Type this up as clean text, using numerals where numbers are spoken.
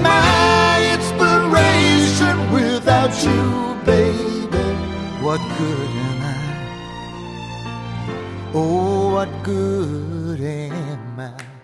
my inspiration. Without you, baby, what good am I? Oh, what good am I?